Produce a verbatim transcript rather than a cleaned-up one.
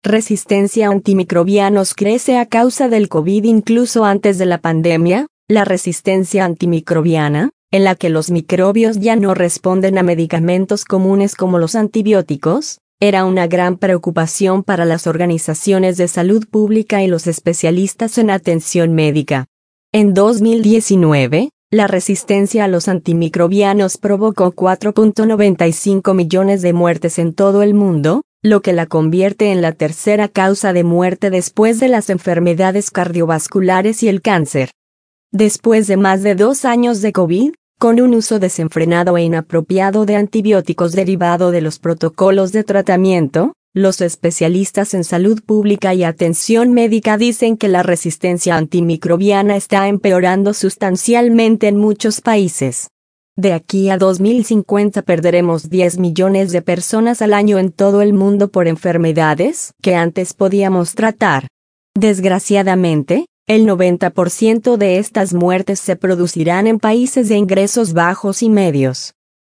Resistencia a antimicrobianos crece a causa del COVID. Incluso antes de la pandemia, la resistencia antimicrobiana, en la que los microbios ya no responden a medicamentos comunes como los antibióticos, era una gran preocupación para las organizaciones de salud pública y los especialistas en atención médica. En dos mil diecinueve, la resistencia a los antimicrobianos provocó cuatro punto noventa y cinco millones de muertes en todo el mundo, lo que la convierte en la tercera causa de muerte después de las enfermedades cardiovasculares y el cáncer. Después de más de dos años de COVID, con un uso desenfrenado e inapropiado de antibióticos derivado de los protocolos de tratamiento, los especialistas en salud pública y atención médica dicen que la resistencia antimicrobiana está empeorando sustancialmente en muchos países. De aquí a dos mil cincuenta perderemos diez millones de personas al año en todo el mundo por enfermedades que antes podíamos tratar. Desgraciadamente, el noventa por ciento de estas muertes se producirán en países de ingresos bajos y medios.